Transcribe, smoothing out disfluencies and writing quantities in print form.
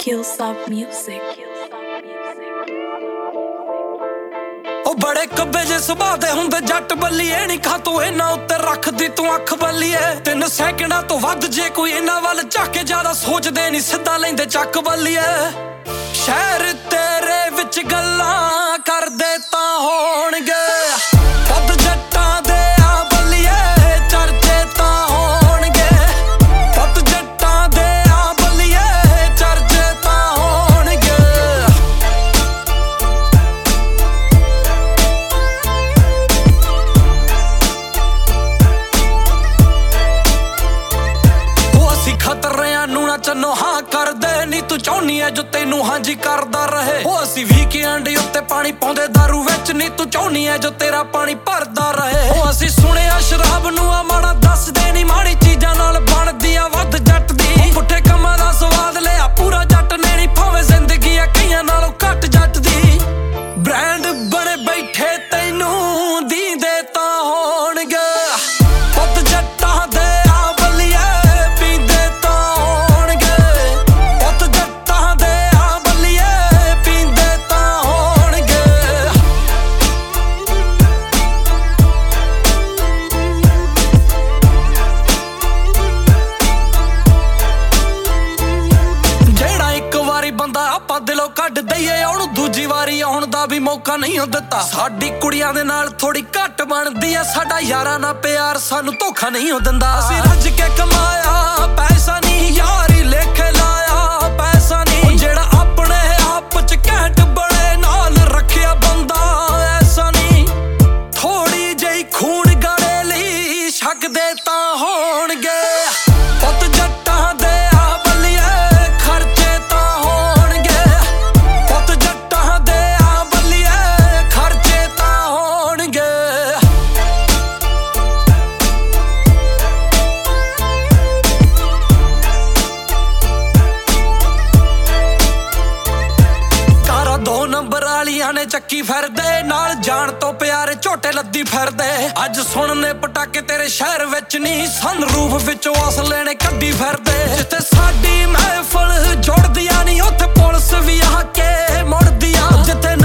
Killsoft Music. ਉਹ ਬੜੇ ਕੱਬੇ ਜੇ ਸੁਭਾਅ ਦੇ ਹੁੰਦੇ ਜੱਟ ਬੱਲੀਏ ਨੀ ਖਾਤੋਂ ਇਹਨਾਂ ਉੱਤੇ ਰੱਖਦੀ ਤੂੰ ਅੱਖ ਬੱਲੀਏ 3 ਸੈਕਿੰਡਾਂ ਤੋਂ ਵੱਧ ਜੇ ਕੋਈ ਇਹਨਾਂ ਵੱਲ ਝਾਕੇ ਜ਼ਿਆਦਾ ਸੋਚਦੇ ਨੀ ਸਿੱਧਾ ਲੈਂਦੇ ਚੱਕ ਬੱਲੀਏ ਸ਼ਹਿਰ ਤੇਰੇ ਵਿੱਚ ਗੱਲਾਂ ਕਰਦੇ ਤਾਂ ਹੋਣਗੇ ਵੱਧ ਜੱਟਾਂ ਦੇ ਆ ਬੱਲੀਏ ਚਰਚੇ ਤਾਂ ਹੋਣਗੇ ਵੱਧ ਜੱਟਾਂ ਦੇ ਆ ਬੱਲੀਏ ਚਰਚੇ ਤਾਂ ਹੋਣਗੇ ਉਹ ਅਸੀਂ ਖਤਰਿਆਂ ਨੂੰ ਨਾ ਚੰਨੋ ਹਾਂ ਕਰਦੇ ਨੀ ਤੂੰ ਚਾਹੁੰਨੀ ਐ ਜੋ ਤੈਨੂੰ ਹਾਂਜੀ ਕਰਦਾ ਰਹੇ ਉਹ ਅਸੀਂ ਵੀਕਐਂਡ ਉੱਤੇ ਪਾਣੀ ਪਾਉਂਦੇ ਦਾਰੂ ਵਿੱਚ ਨੀ ਤੂੰ ਚਾਹੁੰਨੀ ਐ ਜੋ ਤੇਰਾ ਪਾਣੀ ਭਰਦਾ ਰਹੇ ਉਹ ਅਸੀਂ ਸੁਣਿਆ ਸ਼ਰਾਬ ਨੂੰ ਆ ਮਾੜਾ ਦੱਸਦੇ ਨੀ ਮਾੜੀ ਚੀਜ਼ਾਂ ਨਾਲ ਬਣਦੀ ਆ ਵੱਧ ਜੱਟ ਦੀ ਪੁੱਠੇ ਕੰਮਾਂ ਦਾ ਸਵਾਦ ਲਿਆ ਪੂਰਾ ਜੱਟ ਨੇ ਨੀ ਭਾਵੇਂ ਜ਼ਿੰਦਗੀ ਆ ਕਈਆਂ ਨਾਲੋਂ ਘੱਟ ਜੱਟ ਦੀ ਬ੍ਰਾਂਡ ਬਣੇ ਬੈਠੇ ਤੈਨੂੰ ਦੀਂਦੇ ਤਾਂ ਹੋਣਗੇ ਵੱਧ ਜੱਟਾਂ ਦੇ ਆ ਬੱਲੀਏ ਪੀਂਦੇ ਤਾਂ ਹੋਣਗੇ ਵੱਧ ਜੱਟਾਂ ਦੇ ਆ ਬੱਲੀਏ ਪੀਂਦੇ ਤਾਂ ਹੋਣਗੇ ਜਿਹੜਾ ਇੱਕ ਵਾਰੀ ਬੰਦਾ ਆਪਾਂ ਦਿਲੋਂ ਕੱਢ ਦਈਏ ਉਹਨੂੰ ਦੂਜੀ ਵਾਰੀ ਆਉਣ ਦਾ ਵੀ ਮੌਕਾ ਨਹੀਂ ਦਿੱਤਾ ਸਾਡੀ ਕੁੜੀਆਂ ਦੇ ਨਾਲ ਥੋੜੀ ਘੱਟ ਬਣਦੀ ਆ ਸਾਡਾ ਯਾਰਾਂ ਨਾਲ ਪਿਆਰ ਸਾਨੂੰ ਧੋਖਾ ਨਹੀਂ ਦਿੰਦਾ ਅਸੀਂ ਰੱਜ ਕੇ ਕਮਾਇਆ ਪੈਸਾ ਨਹੀਂ ਯਾਰੀ ਲੇਖੇ ਲਾਇਆ ਪੈਸਾ ਨਹੀਂ ਜਿਹੜਾ ਆਪਣੇ ਆਪ ਚ ਘੈਂਟ ਬਣੇ ਨਾਲ ਰੱਖਿਆ ਬੰਦਾ ਐਸਾ ਨਹੀਂ ਥੋੜੀ ਜਿਹੀ ਖੂਨ ਗਾੜੇ ਲਈ ਛਕਦੇ ਤਾਂ ਹੋਣਗੇ ਪੁੱਤ ਜੱਟਾਂ ਦੇ ਆ ਬੱਲੀਏ ਖਰਚੇ ਤਾਂ ਹੋਣਗੇ ਪੁੱਤ ਜੱਟਾਂ ਦੇ ਆ ਬੱਲੀਏ ਖਰਚੇ ਤਾਂ ਹੋਣਗੇ ਕਾਰਾਂ 2 ਨੰਬਰ ਵਾਲੀਆਂ ਨੇ ਚੱਕੀ ਫਿਰਦੇ ਨਾਲ ਜਾਣ ਤੋਂ ਪਿਆਰੇ ਝੋਟੇ ਲੱਦੀ ਫਿਰਦੇ ਅੱਜ ਸੁਣਨੇ ਪਟਾਕੇ ਤੇਰੇ ਸ਼ਹਿਰ ਵਿੱਚ ਨਹੀਂ ਸਨਰੂਫ ਵਿੱਚੋਂ ਅਸਲੇ ਨੇ ਕੱਢੀ ਫਿਰਦੇ ਜਿੱਥੇ ਸਾਡੀ ਮਹਿਫਲ ਜੁੜਦੀਆਂ ਨਹੀਂ ਉੱਥੇ ਪੁਲਿਸ ਵੀ ਆ ਕੇ ਮੁੜਦੀ ਆ ਜਿੱਥੇ